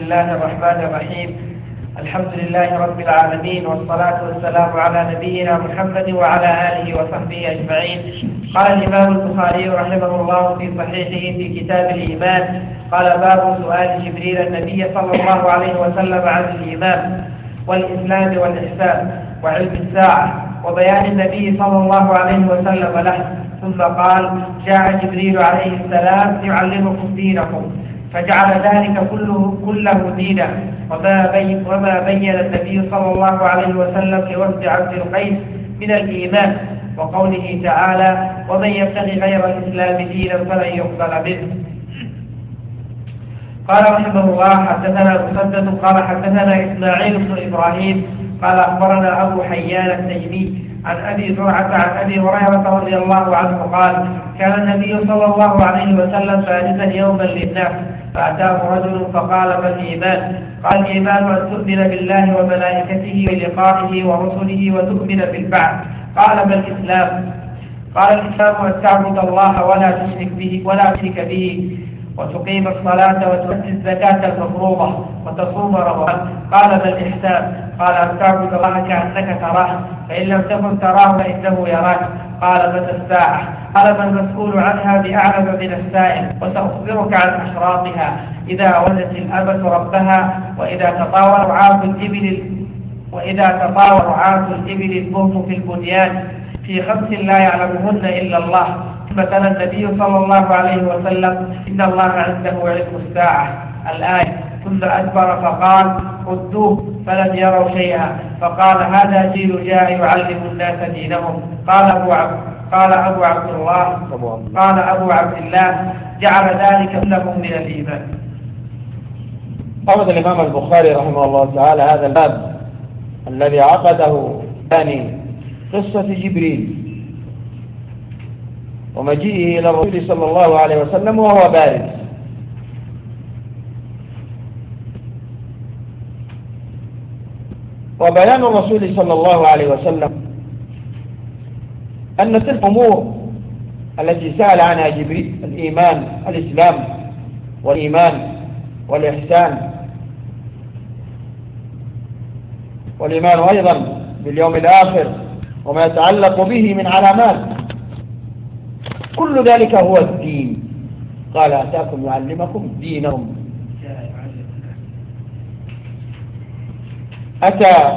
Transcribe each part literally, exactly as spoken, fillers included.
الله الرحمن الرحيم. الحمد لله رب العالمين، والصلاة والسلام على نبينا محمد وعلى آله وصحبه أجمعين. قال الإمام البخاري رحمه الله في صحيحه في كتاب الإيمان، قال: باب سؤال جبريل النبي صلى الله عليه وسلم عن الإيمان والإسلام والإحسان وعلم الساعة وبيان النبي صلى الله عليه وسلم له. ثم قال: جاء جبريل عليه السلام يعلمكم دينكم، فجعل ذلك كله كله دينا. وما بين, وما بين النبي صلى الله عليه وسلم لوفد عبد القيس من الإيمان، وقوله تعالى: ومن يبتغي غير الإسلام دينا فلن يقبل منه. قال رحمه الله: حدثنا مسدد قال حدثنا إسماعيل بن إبراهيم قال أخبرنا أبو حيان التيمي عن أبي زرعة عن أبي هريرة رضي الله عنه قال: كان النبي صلى الله عليه وسلم بارزا يوما للناس، فأتاه رجل فقال: ما الإيمان؟ قال: الإيمان أن تؤمن بالله وملائكته ولقائه ورسله وتؤمن بالبعث. قال: ما الإسلام؟ قال: الإسلام أن تعبد الله ولا تشرك به ولا تشرك به وتقيم الصلاة وتؤتي الزكاة المفروضة وتصوم رمضان. قال: ما الإحسان؟ قال: أن تعبد الله كأنك تراه، فإن لم تكن تراه فإنه يراك. قال: متى الساعة؟ قال: ما المسؤول عنها بأعلم من السائل، وسأخبرك عن أشراطها: إذا ولدت الأمة ربها، وإذا تطاول رعاة الإبل وإذا تطاول رعاة الإبل البهم في البنيان في خمس لا يعلمهن إلا الله. مثل النبي صلى الله عليه وسلم: إن الله عنده علم الساعة الآية. ثم أدبر فقال: ردوه، فلم يروا شيئا. فقال: هذا جيل جاء يعلم الناس دينهم. قال أبو عبد قال أبو عبد الله قال أبو عبد الله: جعل ذلك كله من الإيمان. أورد الإمام البخاري رحمه الله تعالى هذا الباب الذي عقده ثاني قصة جبريل ومجيئه إلى الرسول صلى الله عليه وسلم وهو بارز. وبيان الرسول صلى الله عليه وسلم أن تلك الأمور التي سأل عنها جبريل: الإيمان، الإسلام والإيمان والإحسان، والإيمان أيضا باليوم الآخر وما يتعلق به من علامات، كل ذلك هو الدين. قال: أتاكم يعلمكم دينهم. أتى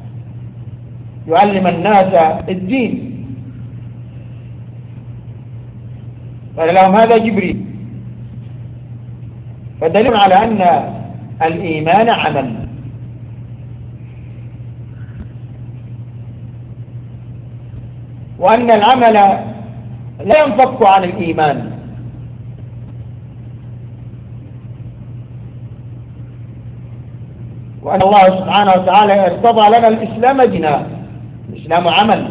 يعلم الناس الدين. قال لهم: هذا جبريل. فدليل على أن الإيمان عمل، وأن العمل لا ينفك عن الإيمان. وأن الله سبحانه وتعالى ارتضى لنا الإسلام دينا. الإسلام عمل،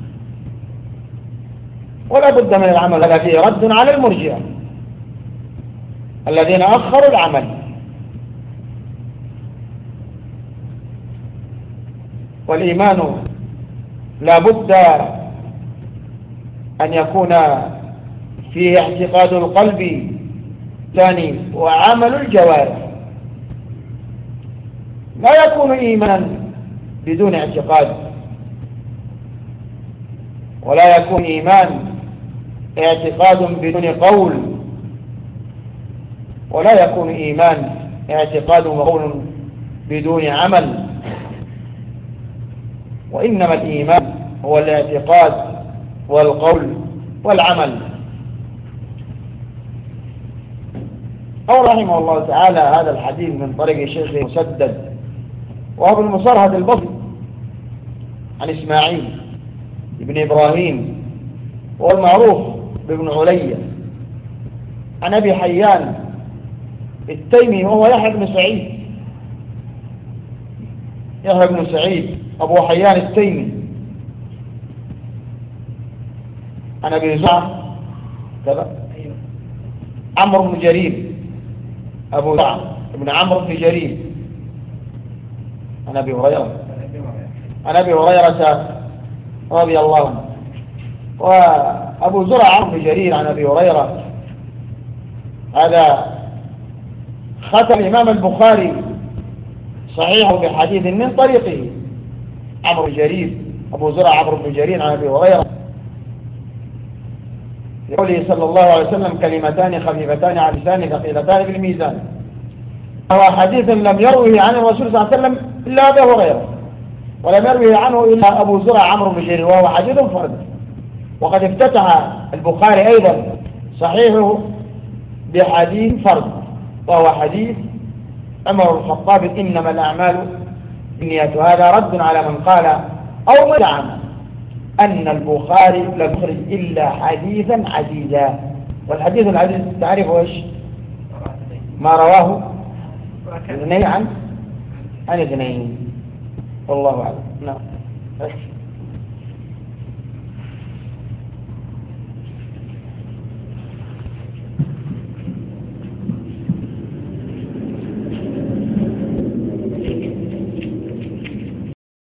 ولا بد من العمل. هذا فيه رد على المرجئة الذين أخروا العمل. والإيمان لا بد أن يكون فيه اعتقاد القلب ثاني وعمل الجوارح. لا يكون إيمانا بدون اعتقاد، ولا يكون إيمان اعتقاد بدون قول، ولا يكون إيمان اعتقاد وقول بدون عمل. وإنما الإيمان هو الاعتقاد والقول والعمل. أو رحمه الله تعالى هذا الحديث من طريق شيخ مسدد وهو ابن مصرهد البصري عن إسماعيل بن إبراهيم والمعروف بابن عليا عن أبي حيان التيمي وهو يحيى بن سعيد يحيى بن سعيد أبو حيان التيمي عن أبي زرعة عمرو بن جرير أبو زرعة ابن عمرو بن جرير عن أبي هريرة عن أبي هريرة رضي الله عنه. وأبو زرعة عمرو بن جرير عن أبي هريرة هذا ختم الإمام البخاري صحيح بحديث من طريقه عمرو بن جرير أبو زرع عمرو بن جرير عن أبي هريرة لقوله صلى الله عليه وسلم كلمتان خفيفتان على اللسان ثقيلتان بالميزان. هو حديث لم يروه عن الرسول صلى الله عليه وسلم إلا أبي هريرة، ولم يروه عنه إلا أبو زرع عمرو بن جرير، وهو حديث فرد. وقد افتتح البخاري أيضا صحيحه بحديث فرد، وهو حديث عمر الخطاب إنما الأعمال بالنيات. وهذا رد على من قال أو من زعم أن البخاري لم يخرج إلا حديثا عزيزا. والحديث العزيز تعرفه إيش؟ ما رواه اثنين عن عن اثنين. والله أعلم. نعم.